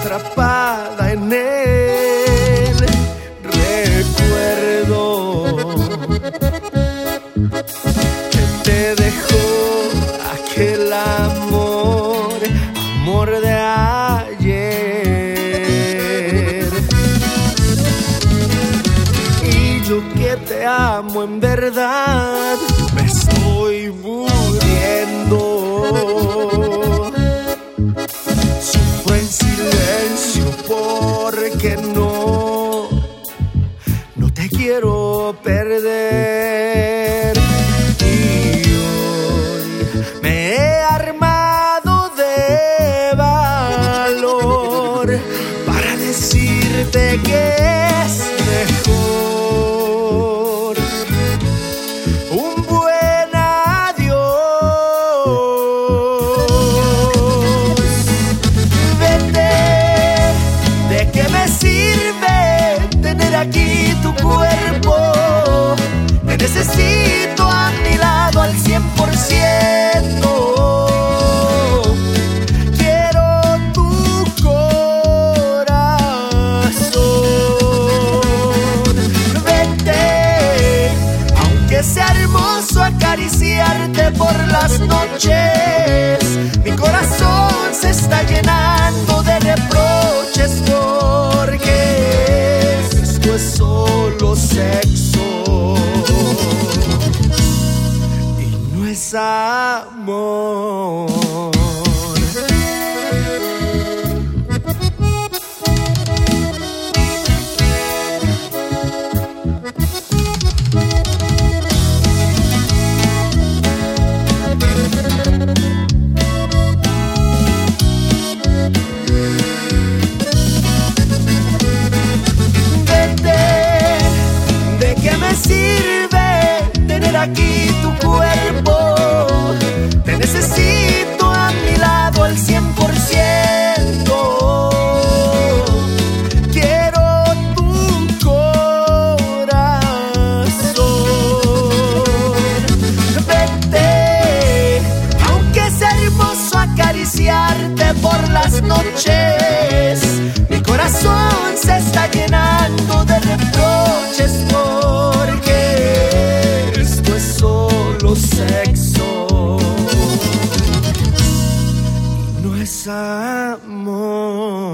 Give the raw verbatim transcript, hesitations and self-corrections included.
atrapada en él. Recuerdo que te dejó aquel amor, amor de ayer. Y yo que te amo en verdad, me estoy muriendo. Sufro en silencio porque no, no te quiero perder. Y hoy me he armado de valor para decirte que es mejor un buen adiós. Vete, ¿de qué me sirve tener aquí tu cuerpo? Te necesito a mi lado al cien por ciento. Quiero tu corazón. Vete, aunque sea hermoso acariciarte por las noches, mi corazón se está llenando de reproches porque esto es solo sexo y no es amor. Sirve tener aquí tu cuerpo. Te necesito a mi lado al cien por ciento. Quiero tu corazón. Vete, aunque sea hermoso acariciarte por las noches, mi corazón se está llenando de reproches porque esto es solo sexo, no es amor.